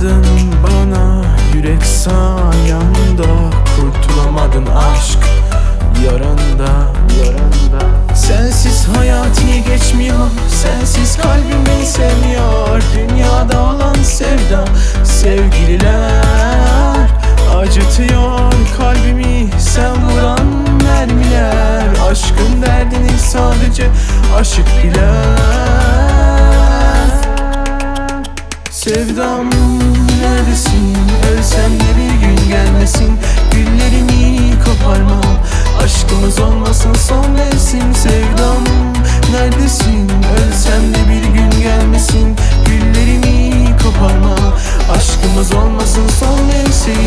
koymadın bana, yürek sağ yanda. Kurtulamadın aşk yaranda. Sensiz hayat iyi geçmiyor, sensiz kalbim beni sevmiyor. Dünyada olan sevda, sevgililer acıtıyor kalbimi, sen vuran mermiler. Aşkın derdini sadece aşık bilir. Sevdam neredesin, ölsem de bir gün gelmesin. Güllerimi koparmam, aşkımız olmasın son mevsim. Sevdam neredesin, ölsem de bir gün gelmesin. Güllerimi koparma, aşkımız olmasın son mevsim.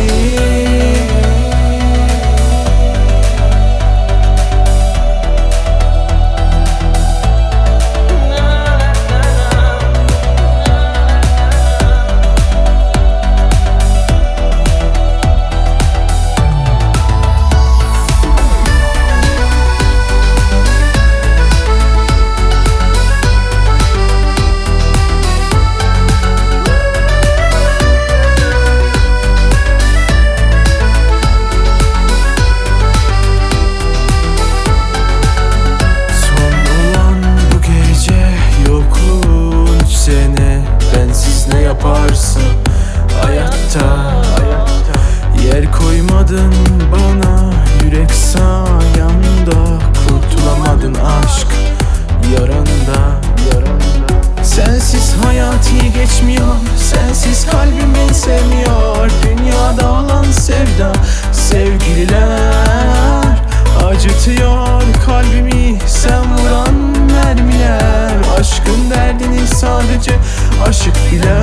Yaparsın hayatta, yer koymadın bana, yürek sağ yanda. Kurtulamadın aşk yaranda. Sensiz hayat iyi geçmiyor, sensiz kalbim beni sevmiyor. Dünyada olan sevda, sevgililer acıtıyor kalbimi, sen vuran mermiler. Aşkın derdini sadece aşık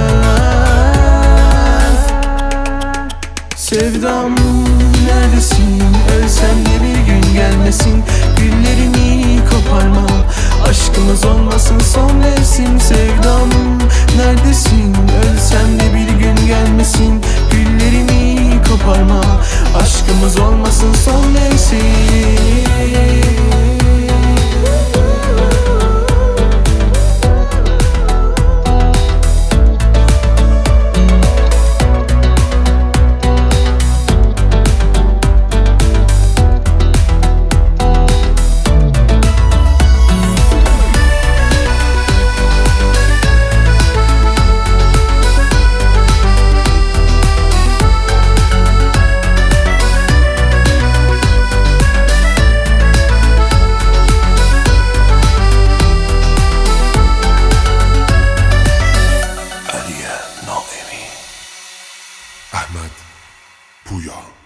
bilir. Sevdam neredesin, ölsem de bir gün gelmesin. Güllerimi koparma, aşkımız olmasın son mevsim. Sevdam neredesin, ölsem de bir gün gelmesin. Güllerimi koparma, aşkımız olmasın son mevsim. Ahmet Puya.